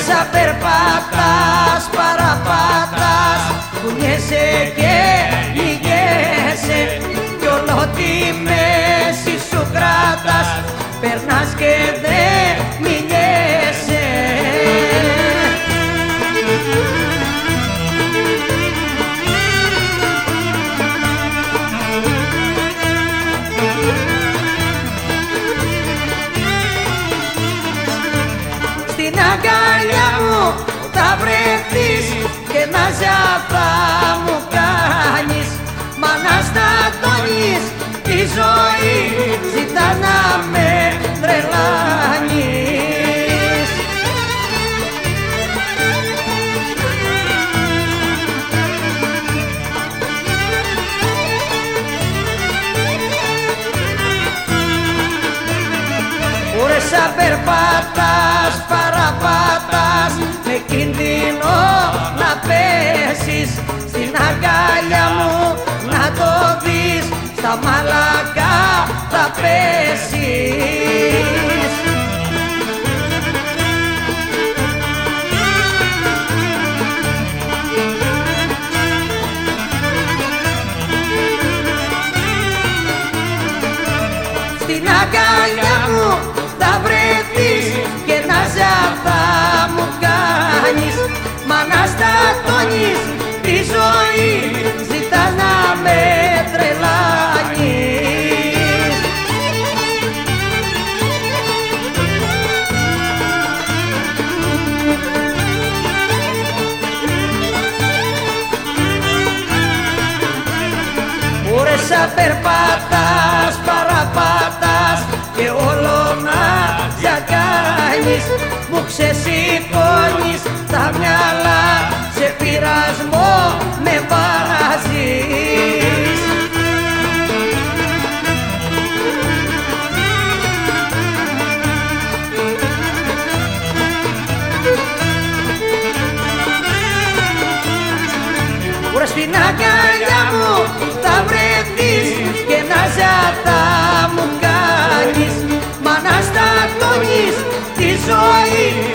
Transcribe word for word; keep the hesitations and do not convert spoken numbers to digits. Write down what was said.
σαν περπατάς, παραπατάς, κουνιέσαι και λυγέσαι κι όλο τη μέση σου κράτας, περνάς και δεν μιλιέσαι. Στην αγκαλιά μου θα βρεθείς και να ζαφά μου κάνεις, μα να στατώνεις τη ζωή, ζητά να με τρελάνεις. Ωρε σαν περπατάς, παραπατάς, με κίνδυνο να πέσεις, στην αγκάλια μου να το δεις, στα μαλακά θα πέσεις. Στην αγκάλια μου θα βρεθείς και να ζαφά μου κάνεις, μα να στατώνεις τη ζωή, ζητάς να με τρελάνεις. Ωρε σαν περπατάς, παραπατάς και όλο να ζακάνεις, μου ξεσηκώνεις τα μυαλά, σε πειρασμό με βάζεις. Ωρε στην αγκαλιά μου θα βρεθείς και να ζατά μου κάνεις, μα να στατώνεις τη ζωή,